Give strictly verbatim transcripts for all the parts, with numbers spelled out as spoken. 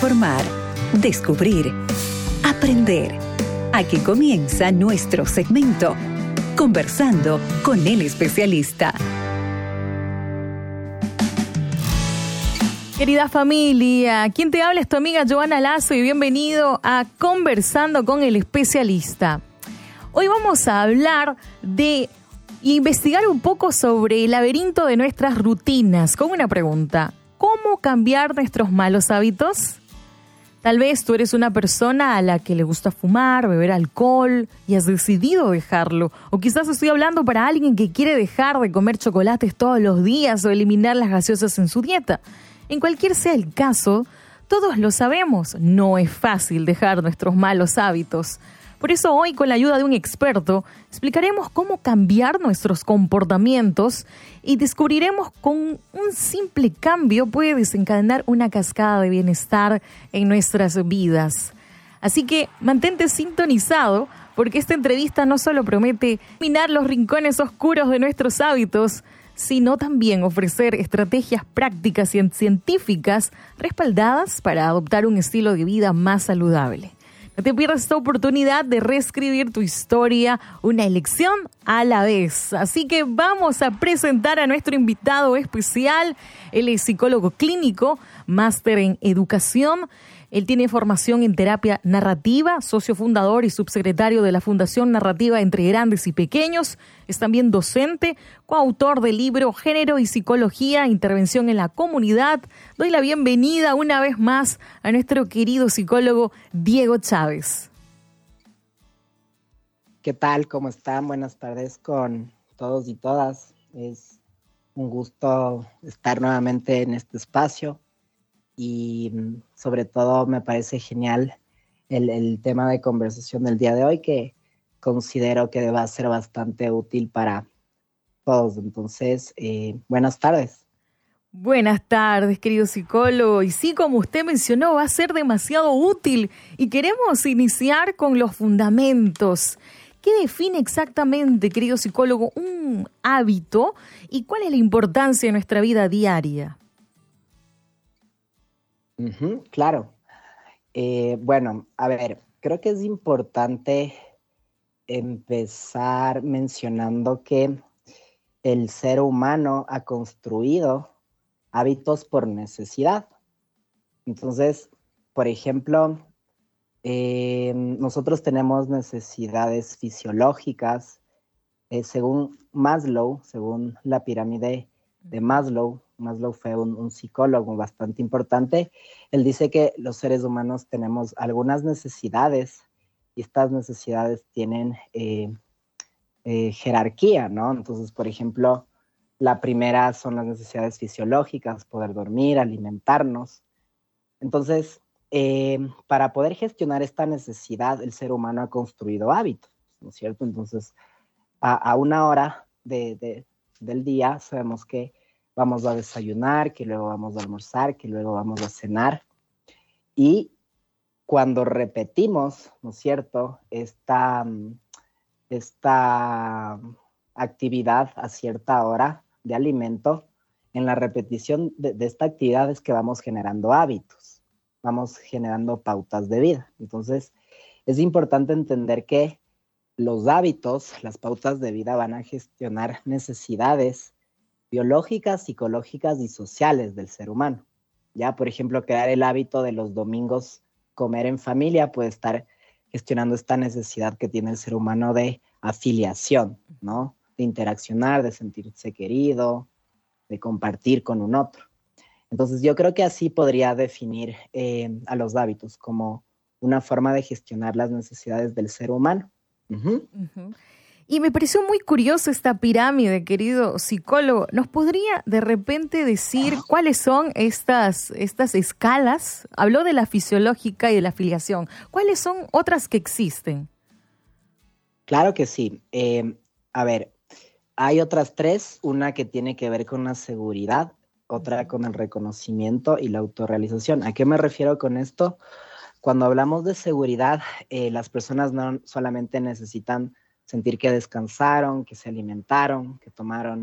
informar, descubrir, aprender. Aquí comienza nuestro segmento, Conversando con el especialista. Querida familia, quien te habla es tu amiga Joana Lazo y bienvenido a Conversando con el especialista. Hoy vamos a hablar de investigar un poco sobre el laberinto de nuestras rutinas con una pregunta: ¿cómo cambiar nuestros malos hábitos? Tal vez tú eres una persona a la que le gusta fumar, beber alcohol y has decidido dejarlo. O quizás estoy hablando para alguien que quiere dejar de comer chocolates todos los días o eliminar las gaseosas en su dieta. En cualquier sea el caso, todos lo sabemos, no es fácil dejar nuestros malos hábitos. Por eso hoy, con la ayuda de un experto, explicaremos cómo cambiar nuestros comportamientos y descubriremos con un simple cambio puede desencadenar una cascada de bienestar en nuestras vidas. Así que mantente sintonizado, porque esta entrevista no solo promete eliminar los rincones oscuros de nuestros hábitos, sino también ofrecer estrategias prácticas y científicas respaldadas para adoptar un estilo de vida más saludable. No te pierdas esta oportunidad de reescribir tu historia, una elección a la vez. Así que vamos a presentar a nuestro invitado especial. Él es psicólogo clínico, máster en educación. Él tiene formación en terapia narrativa, socio fundador y subsecretario de la Fundación Narrativa Entre Grandes y Pequeños. Es también docente, coautor del libro Género y Psicología, Intervención en la Comunidad. Doy la bienvenida una vez más a nuestro querido psicólogo Diego Chávez. ¿Qué tal? ¿Cómo están? Buenas tardes con todos y todas. Es un gusto estar nuevamente en este espacio. Y sobre todo me parece genial el, el tema de conversación del día de hoy, que considero que va a ser bastante útil para todos. Entonces, eh, buenas tardes. Buenas tardes, querido psicólogo. Y sí, como usted mencionó, va a ser demasiado útil y queremos iniciar con los fundamentos. ¿Qué define exactamente, querido psicólogo, un hábito y cuál es la importancia de nuestra vida diaria? Uh-huh, claro. Eh, bueno, a ver, creo que es importante empezar mencionando que el ser humano ha construido hábitos por necesidad. Entonces, por ejemplo, eh, nosotros tenemos necesidades fisiológicas. Eh, según Maslow, según la pirámide de Maslow, Maslow fue un, un psicólogo bastante importante. Él dice que los seres humanos tenemos algunas necesidades y estas necesidades tienen eh, eh, jerarquía, ¿no? Entonces, por ejemplo, la primera son las necesidades fisiológicas, poder dormir, alimentarnos. Entonces, eh, para poder gestionar esta necesidad, el ser humano ha construido hábitos, ¿no es cierto? Entonces, a, a una hora de, de, del día sabemos que vamos a desayunar, que luego vamos a almorzar, que luego vamos a cenar. Y cuando repetimos, ¿no es cierto?, esta, esta actividad a cierta hora de alimento, en la repetición de, de esta actividad es que vamos generando hábitos, vamos generando pautas de vida. Entonces, es importante entender que los hábitos, las pautas de vida van a gestionar necesidades biológicas, psicológicas y sociales del ser humano. Ya, por ejemplo, crear el hábito de los domingos comer en familia puede estar gestionando esta necesidad que tiene el ser humano de afiliación, ¿no? De interaccionar, de sentirse querido, de compartir con un otro. Entonces, yo creo que así podría definir eh, a los hábitos como una forma de gestionar las necesidades del ser humano. Uh-huh. Uh-huh. Y me pareció muy curioso esta pirámide, querido psicólogo. ¿Nos podría de repente decir cuáles son estas, estas escalas? Habló de la fisiológica y de la afiliación. ¿Cuáles son otras que existen? Claro que sí. Eh, a ver, hay otras tres. Una que tiene que ver con la seguridad, otra con el reconocimiento y la autorrealización. ¿A qué me refiero con esto? Cuando hablamos de seguridad, eh, las personas no solamente necesitan sentir que descansaron, que se alimentaron, que tomaron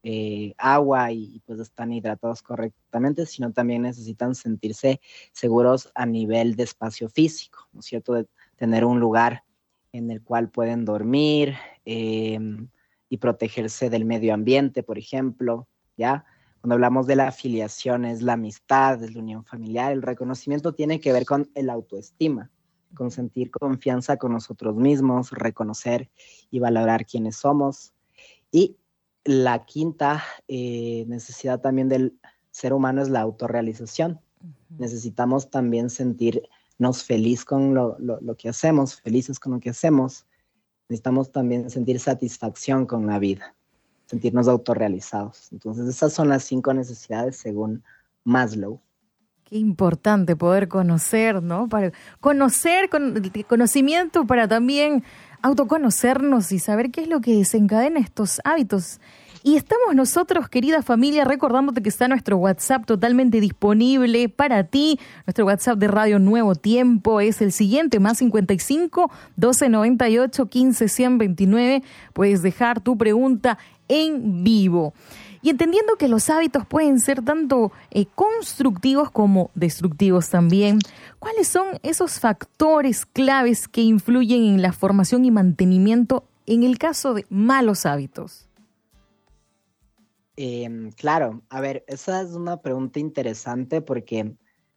eh, agua y, y pues están hidratados correctamente, sino también necesitan sentirse seguros a nivel de espacio físico, ¿no es cierto? De tener un lugar en el cual pueden dormir eh, y protegerse del medio ambiente, por ejemplo, ¿ya? Cuando hablamos de la afiliación, es la amistad, es la unión familiar. El reconocimiento tiene que ver con el autoestima, con sentir confianza con nosotros mismos, reconocer y valorar quiénes somos. Y la quinta eh, necesidad también del ser humano es la autorrealización. Uh-huh. Necesitamos también sentirnos feliz con lo, lo, lo que hacemos, felices con lo que hacemos. Necesitamos también sentir satisfacción con la vida, sentirnos autorrealizados. Entonces, esas son las cinco necesidades según Maslow. Qué importante poder conocer, ¿no? Para conocer, con, conocimiento para también autoconocernos y saber qué es lo que desencadena estos hábitos. Y estamos nosotros, querida familia, recordándote que está nuestro WhatsApp totalmente disponible para ti. Nuestro WhatsApp de Radio Nuevo Tiempo es el siguiente, más cincuenta y cinco, doce noventa y ocho, quince, ciento veintinueve. Puedes dejar tu pregunta en vivo. Y entendiendo que los hábitos pueden ser tanto eh, constructivos como destructivos también, ¿cuáles son esos factores claves que influyen en la formación y mantenimiento en el caso de malos hábitos? Eh, claro, a ver, esa es una pregunta interesante porque,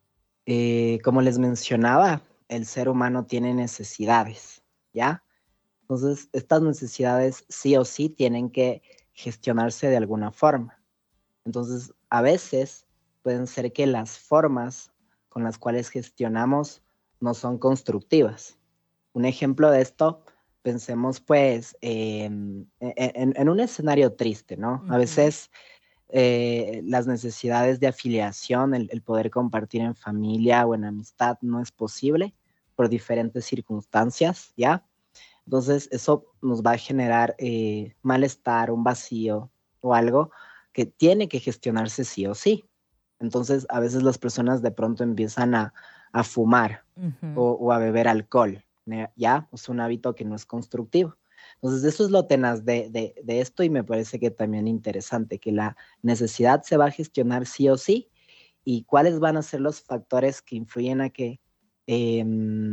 eh, como les mencionaba, el ser humano tiene necesidades, ¿ya? Entonces, estas necesidades sí o sí tienen que gestionarse de alguna forma. Entonces, a veces pueden ser que las formas con las cuales gestionamos no son constructivas. Un ejemplo de esto, pensemos pues eh, en, en, en un escenario triste, ¿no? Uh-huh. A veces eh, las necesidades de afiliación, el, el poder compartir en familia o en amistad no es posible por diferentes circunstancias, ¿ya? Entonces, eso nos va a generar eh, malestar, un vacío o algo que tiene que gestionarse sí o sí. Entonces, a veces las personas de pronto empiezan a, a fumar uh-huh. o, o a beber alcohol, ¿ya? Es un hábito que no es constructivo. Entonces, eso es lo tenaz de, de, de esto y me parece que también interesante, que la necesidad se va a gestionar sí o sí y cuáles van a ser los factores que influyen a que Eh,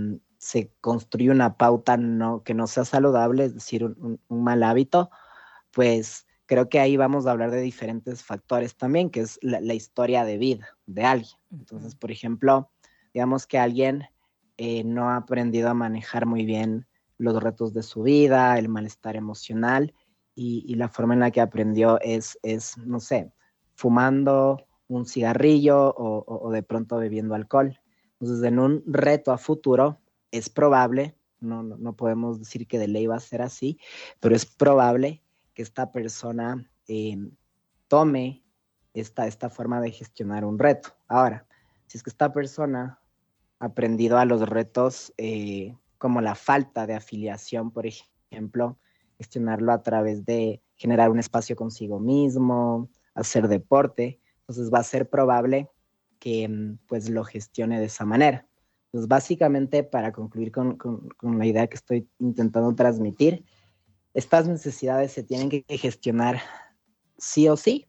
se construye una pauta no, que no sea saludable, es decir, un, un, un mal hábito, pues creo que ahí vamos a hablar de diferentes factores también, que es la, la historia de vida de alguien. Entonces, por ejemplo, digamos que alguien eh, no ha aprendido a manejar muy bien los retos de su vida, el malestar emocional, y, y la forma en la que aprendió es, es no sé, fumando un cigarrillo o, o, o de pronto bebiendo alcohol. Entonces, en un reto a futuro, es probable, no, no, no podemos decir que de ley va a ser así, pero es probable que esta persona eh, tome esta, esta forma de gestionar un reto. Ahora, si es que esta persona ha aprendido a los retos eh, como la falta de afiliación, por ejemplo, gestionarlo a través de generar un espacio consigo mismo, hacer deporte, entonces va a ser probable que pues lo gestione de esa manera. Pues básicamente, para concluir con, con, con la idea que estoy intentando transmitir, estas necesidades se tienen que gestionar sí o sí,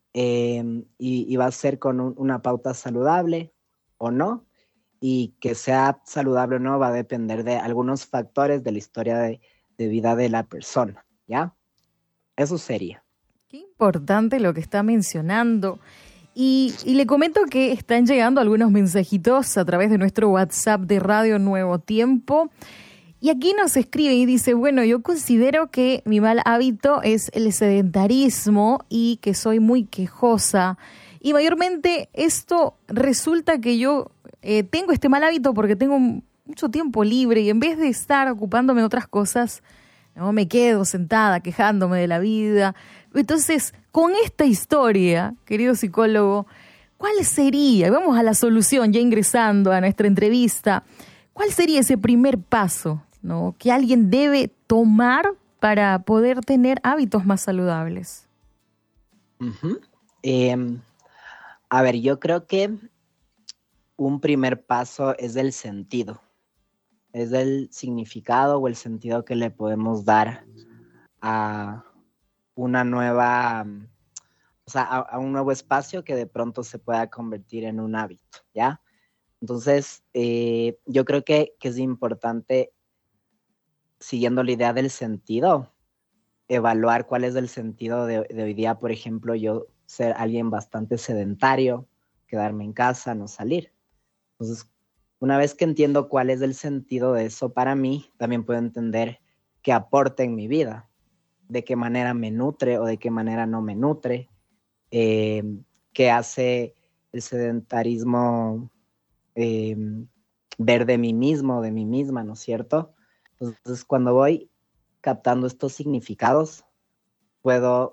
eh, y, y va a ser con un, una pauta saludable o no, y que sea saludable o no va a depender de algunos factores de la historia de, de vida de la persona, ¿ya? Eso sería. Qué importante lo que está mencionando. Y, y le comento que están llegando algunos mensajitos a través de nuestro WhatsApp de Radio Nuevo Tiempo. Y aquí nos escribe y dice, bueno, yo considero que mi mal hábito es el sedentarismo y que soy muy quejosa. Y mayormente esto resulta que yo eh, tengo este mal hábito porque tengo mucho tiempo libre y en vez de estar ocupándome de otras cosas, no me quedo sentada quejándome de la vida. Entonces, con esta historia, querido psicólogo, ¿cuál sería? Vamos a la solución, ya ingresando a nuestra entrevista. ¿Cuál sería ese primer paso, ¿no?, que alguien debe tomar para poder tener hábitos más saludables? Uh-huh. Eh, a ver, yo creo que un primer paso es el sentido. Es el significado o el sentido que le podemos dar a una nueva o sea, a, a un nuevo espacio que de pronto se pueda convertir en un hábito, ¿ya? Entonces, eh, yo creo que, que es importante, siguiendo la idea del sentido, evaluar cuál es el sentido de, de hoy día, por ejemplo, yo ser alguien bastante sedentario, quedarme en casa, no salir. Entonces, una vez que entiendo cuál es el sentido de eso para mí, también puedo entender qué aporta en mi vida, de qué manera me nutre o de qué manera no me nutre, eh, qué hace el sedentarismo eh, ver de mí mismo, de mí misma, ¿no es cierto? Entonces, cuando voy captando estos significados, puedo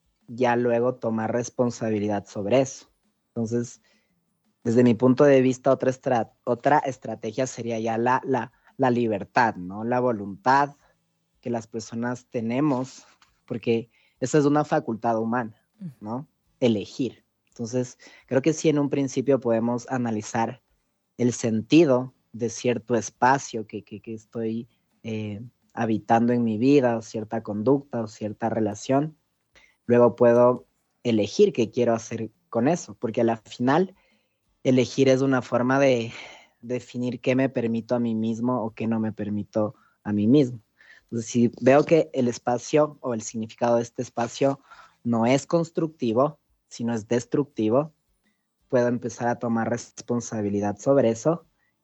ya luego tomar responsabilidad sobre eso. Entonces, desde mi punto de vista, otra, estra- otra estrategia sería ya la, la, la libertad, ¿no? La voluntad que las personas tenemos, porque esa es una facultad humana, ¿no? Elegir. Entonces, creo que sí en un principio podemos analizar el sentido de cierto espacio que, que, que estoy eh, habitando en mi vida, o cierta conducta o cierta relación. Luego puedo elegir qué quiero hacer con eso, porque a la final elegir es una forma de definir qué me permito a mí mismo o qué no me permito a mí mismo. Entonces, si veo que el espacio o el significado de este espacio no es constructivo, sino es destructivo, puedo empezar a tomar responsabilidad sobre eso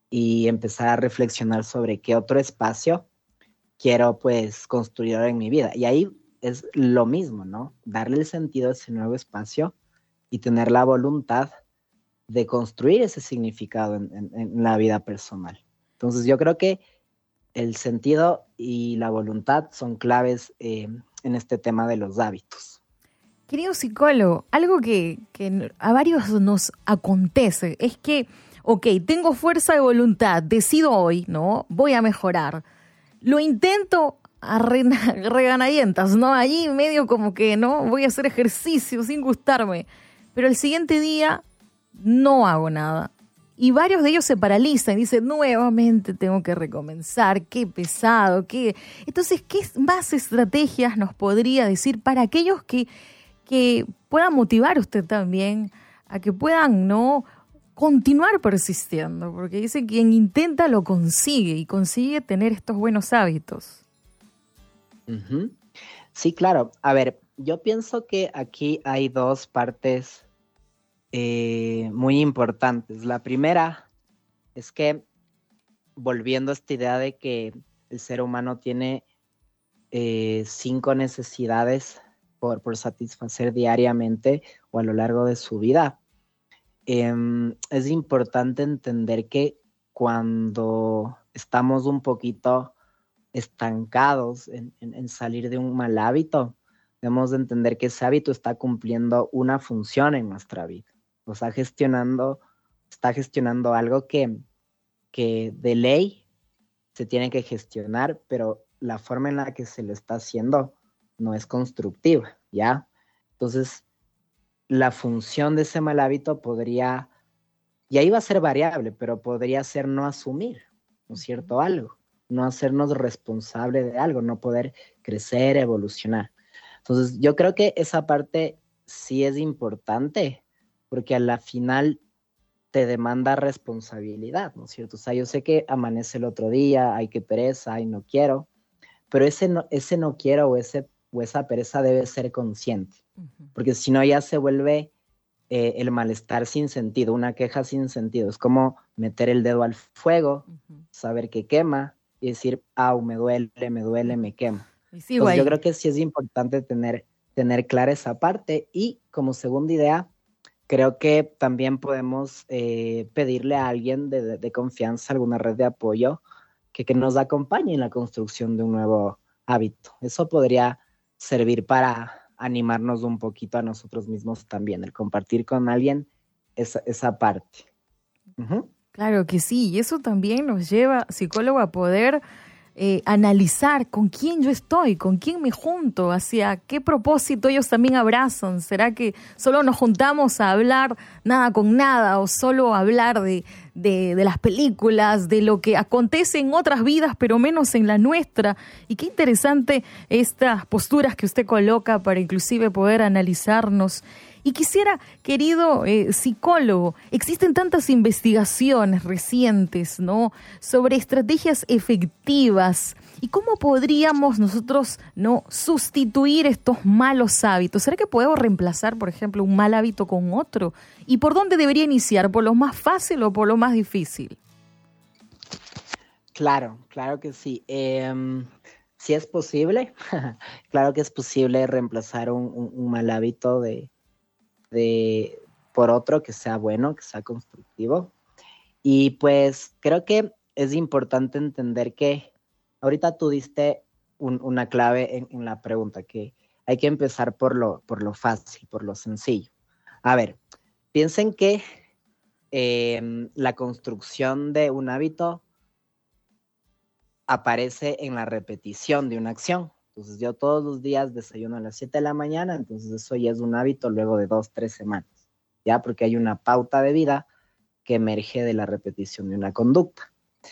y empezar a reflexionar sobre qué otro espacio quiero pues construir ahora en mi vida. Y ahí es lo mismo, ¿no? Darle el sentido a ese nuevo espacio y tener la voluntad de construir ese significado en, en, en la vida personal. Entonces yo creo que el sentido y la voluntad son claves eh, en este tema de los hábitos. Querido psicólogo, algo que, que a varios nos acontece es que, ok, tengo fuerza de voluntad, decido hoy, ¿no? Voy a mejorar. Lo intento a reganadientas, ¿no? Allí medio como que, ¿no? Voy a hacer ejercicio sin gustarme. Pero el siguiente día no hago nada. Y varios de ellos se paralizan y dicen, nuevamente tengo que recomenzar, qué pesado, qué... Entonces, ¿qué más estrategias nos podría decir para aquellos que, que puedan motivar usted también a que puedan, ¿no?, continuar persistiendo? Porque dice quien intenta lo consigue y consigue tener estos buenos hábitos. Uh-huh. Sí, claro. A ver, yo pienso que aquí hay dos partes Eh, muy importantes. La primera es que, volviendo a esta idea de que el ser humano tiene eh, cinco necesidades por, por satisfacer diariamente o a lo largo de su vida, eh, es importante entender que cuando estamos un poquito estancados en, en, en salir de un mal hábito, debemos de entender que ese hábito está cumpliendo una función en nuestra vida. O está gestionando, está gestionando algo que, que de ley se tiene que gestionar, pero la forma en la que se lo está haciendo no es constructiva, ¿ya? Entonces, la función de ese mal hábito podría, y ahí va a ser variable, pero podría ser no asumir, ¿no es cierto?, algo, no hacernos responsable de algo, no poder crecer, evolucionar. Entonces, yo creo que esa parte sí es importante, porque a la final te demanda responsabilidad, ¿no es cierto? O sea, yo sé que amanece el otro día, ay, qué pereza, ay, no quiero, pero ese no, ese no quiero o, ese, o esa pereza debe ser consciente, uh-huh. Porque si no ya se vuelve eh, el malestar sin sentido, una queja sin sentido. Es como meter el dedo al fuego, uh-huh. Saber que quema y decir, au, me duele, me duele, me quema. Sí, Entonces, yo creo que sí es importante tener, tener clara esa parte. Y como segunda idea, creo que también podemos eh, pedirle a alguien de, de, de confianza, alguna red de apoyo, que, que nos acompañe en la construcción de un nuevo hábito. Eso podría servir para animarnos un poquito a nosotros mismos también, el compartir con alguien esa, esa parte. Uh-huh. Claro que sí, y eso también nos lleva, psicólogo, a poder Eh, analizar con quién yo estoy, con quién me junto, hacia qué propósito ellos también abrazan. ¿Será que solo nos juntamos a hablar nada con nada o solo hablar de, de, de las películas, de lo que acontece en otras vidas, pero menos en la nuestra? Y qué interesante estas posturas que usted coloca para inclusive poder analizarnos Y quisiera, querido eh, psicólogo, existen tantas investigaciones recientes, ¿no?, sobre estrategias efectivas. ¿Y cómo podríamos nosotros no sustituir estos malos hábitos? ¿Será que podemos reemplazar, por ejemplo, un mal hábito con otro? ¿Y por dónde debería iniciar? ¿Por lo más fácil o por lo más difícil? Claro, claro que sí. Eh, sí es posible. Claro que es posible reemplazar un, un, un mal hábito de, de, por otro que sea bueno, que sea constructivo. Y pues creo que es importante entender que ahorita tú diste un, una clave en, en la pregunta, que hay que empezar por lo, por lo fácil, por lo sencillo. A ver, piensen que eh, la construcción de un hábito aparece en la repetición de una acción. Entonces yo todos los días desayuno a las siete de la mañana, entonces eso ya es un hábito luego de dos, tres semanas, ¿ya? Porque hay una pauta de vida que emerge de la repetición de una conducta.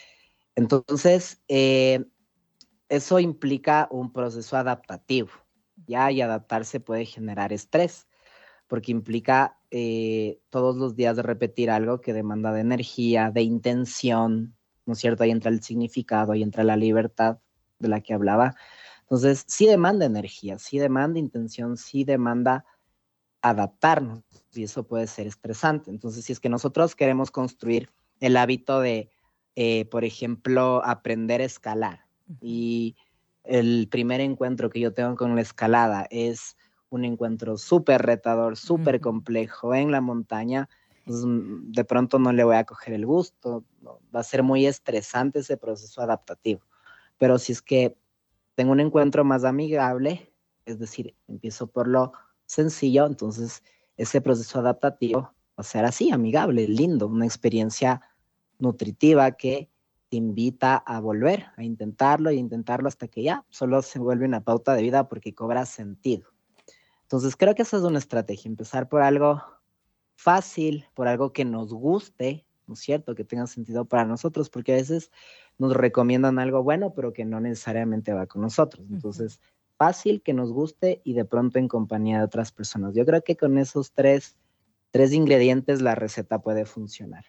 Entonces, eh, eso implica un proceso adaptativo, ¿ya? Y adaptarse puede generar estrés, porque implica eh, todos los días de repetir algo que demanda de energía, de intención, ¿no es cierto? Ahí entra el significado, ahí entra la libertad de la que hablaba. Entonces, sí demanda energía, sí demanda intención, sí demanda adaptarnos, y eso puede ser estresante. Entonces, si es que nosotros queremos construir el hábito de, eh, por ejemplo, aprender a escalar, y el primer encuentro que yo tengo con la escalada es un encuentro súper retador, súper complejo en la montaña, pues de pronto no le voy a coger el gusto, ¿no? Va a ser muy estresante ese proceso adaptativo. Pero si es que tengo un encuentro más amigable, es decir, empiezo por lo sencillo, entonces ese proceso adaptativo va a ser así, amigable, lindo, una experiencia nutritiva que te invita a volver, a intentarlo y intentarlo hasta que ya solo se vuelve una pauta de vida porque cobra sentido. Entonces creo que esa es una estrategia, empezar por algo fácil, por algo que nos guste, ¿no es cierto?, que tenga sentido para nosotros, porque a veces nos recomiendan algo bueno, pero que no necesariamente va con nosotros. Entonces, fácil, que nos guste y de pronto en compañía de otras personas. Yo creo que con esos tres, tres ingredientes la receta puede funcionar.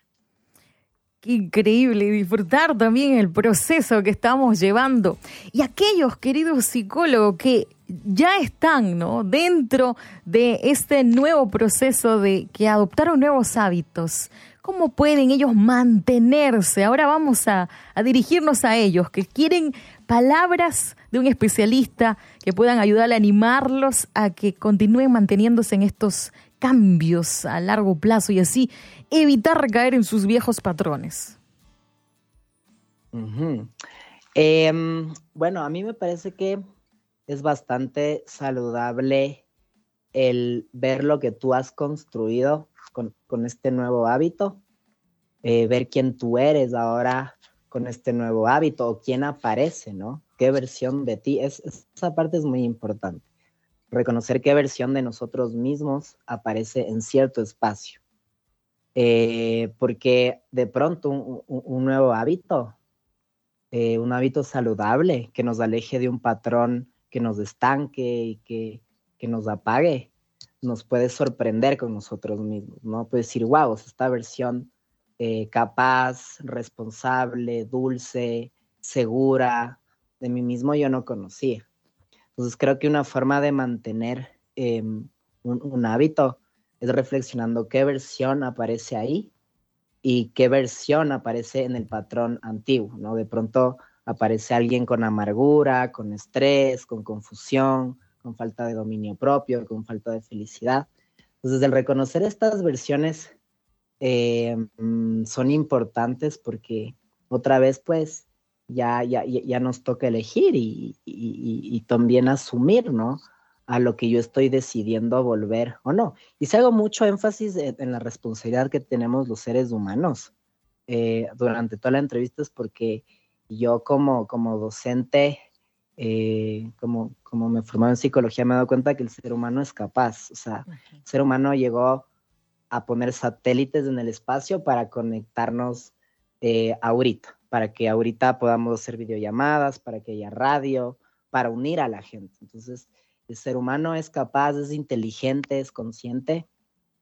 Qué increíble, disfrutar también el proceso que estamos llevando. Y aquellos, queridos psicólogos, que ya están, ¿no?, dentro de este nuevo proceso de que adoptaron nuevos hábitos, ¿cómo pueden ellos mantenerse? Ahora vamos a, a dirigirnos a ellos, que quieren palabras de un especialista que puedan ayudar a animarlos a que continúen manteniéndose en estos cambios a largo plazo y así evitar recaer en sus viejos patrones. Uh-huh. Eh, bueno, a mí me parece que es bastante saludable el ver lo que tú has construido con, con este nuevo hábito, eh, ver quién tú eres ahora con este nuevo hábito o quién aparece, ¿no? ¿Qué versión de ti? Es, esa parte es muy importante. Reconocer qué versión de nosotros mismos aparece en cierto espacio. Eh, porque de pronto un, un, un nuevo hábito, eh, un hábito saludable que nos aleje de un patrón que nos estanque y que, que nos apague, nos puede sorprender con nosotros mismos, ¿no? Puede decir, wow, esta versión eh, capaz, responsable, dulce, segura de mí mismo yo no conocía. Entonces creo que una forma de mantener eh, un, un hábito es reflexionando qué versión aparece ahí y qué versión aparece en el patrón antiguo, ¿no? De pronto aparece alguien con amargura, con estrés, con confusión, con falta de dominio propio, con falta de felicidad. Entonces, el reconocer estas versiones eh, son importantes porque otra vez, pues, ya, ya, ya nos toca elegir y, y, y, y también asumir, ¿no?, a lo que yo estoy decidiendo volver o no. Y si hago mucho énfasis en, en la responsabilidad que tenemos los seres humanos eh, durante toda la entrevista es porque yo como, como docente, eh, como, como me formaba en psicología, me he dado cuenta que el ser humano es capaz. O sea, uh-huh. El ser humano llegó a poner satélites en el espacio para conectarnos eh, ahorita, para que ahorita podamos hacer videollamadas, para que haya radio, para unir a la gente. Entonces, el ser humano es capaz, es inteligente, es consciente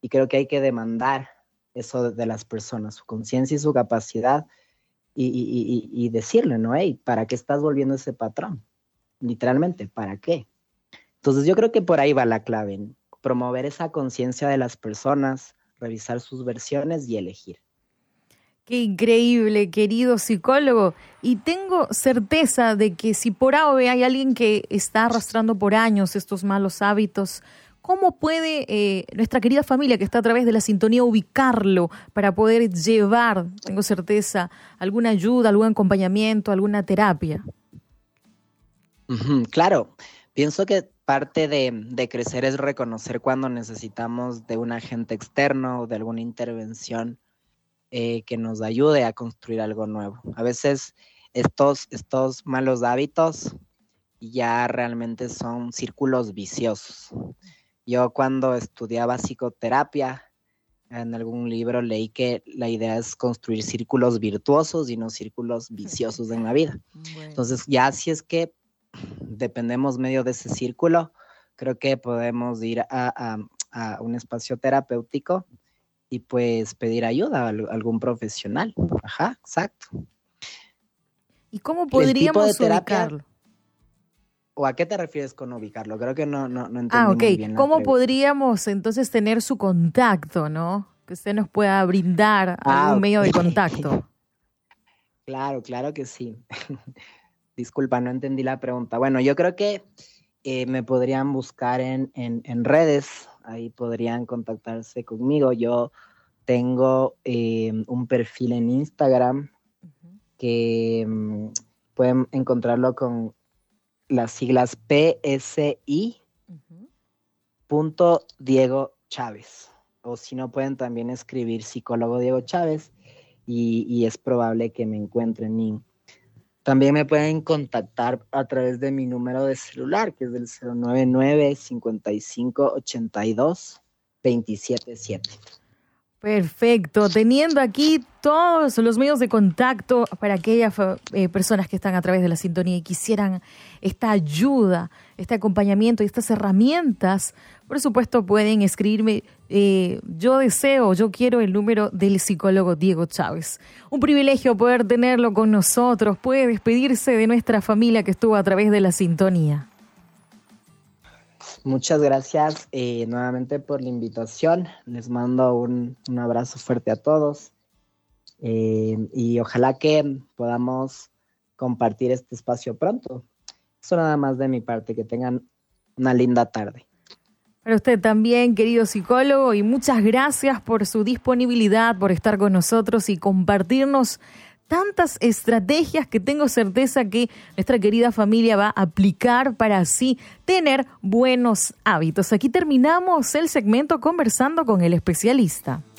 y creo que hay que demandar eso de, de las personas, su conciencia y su capacidad, y, y, y, y decirle, ¿no? Hey, ¿para qué estás volviendo ese patrón? Literalmente, ¿para qué? Entonces yo creo que por ahí va la clave, ¿no? Promover esa conciencia de las personas, revisar sus versiones y elegir. Qué increíble, querido psicólogo. Y tengo certeza de que si por A o B hay alguien que está arrastrando por años estos malos hábitos, ¿cómo puede eh, nuestra querida familia que está a través de la sintonía ubicarlo para poder llevar, tengo certeza, alguna ayuda, algún acompañamiento, alguna terapia? Uh-huh, claro, pienso que parte de, de crecer es reconocer cuando necesitamos de un agente externo o de alguna intervención eh, que nos ayude a construir algo nuevo. A veces estos, estos malos hábitos ya realmente son círculos viciosos. Yo cuando estudiaba psicoterapia, en algún libro leí que la idea es construir círculos virtuosos y no círculos viciosos en la vida. Bueno. Entonces ya si es que dependemos medio de ese círculo, creo que podemos ir a, a, a un espacio terapéutico y pues pedir ayuda a algún profesional. Ajá, exacto. ¿Y cómo podríamos ubicarlo? ¿O a qué te refieres con ubicarlo? Creo que no, no, no entendí ah, okay. muy bien. ¿Cómo podríamos entonces tener su contacto, no? Que usted nos pueda brindar ah, algún okay. medio de contacto. Claro, claro que sí. Disculpa, no entendí la pregunta. Bueno, yo creo que eh, me podrían buscar en, en, en redes, ahí podrían contactarse conmigo. Yo tengo eh, un perfil en Instagram uh-huh. que um, pueden encontrarlo con las siglas P S I uh-huh. punto Diego Chávez. O si no, pueden también escribir psicólogo Diego Chávez y, y es probable que me encuentren. Y también me pueden contactar a través de mi número de celular, que es del cero nueve nueve, cincuenta y cinco, ochenta y dos, veintisiete siete. Perfecto, teniendo aquí todos los medios de contacto para aquellas eh, personas que están a través de la sintonía y quisieran esta ayuda, este acompañamiento y estas herramientas, por supuesto pueden escribirme, eh, yo deseo, yo quiero el número del psicólogo Diego Chávez. Un privilegio poder tenerlo con nosotros, puede despedirse de nuestra familia que estuvo a través de la sintonía. Muchas gracias eh, nuevamente por la invitación. Les mando un, un abrazo fuerte a todos eh, y ojalá que podamos compartir este espacio pronto. Eso nada más de mi parte. Que tengan una linda tarde. Para usted también, querido psicólogo, y muchas gracias por su disponibilidad, por estar con nosotros y compartirnos tantas estrategias que tengo certeza que nuestra querida familia va a aplicar para así tener buenos hábitos. Aquí terminamos el segmento Conversando con el Especialista.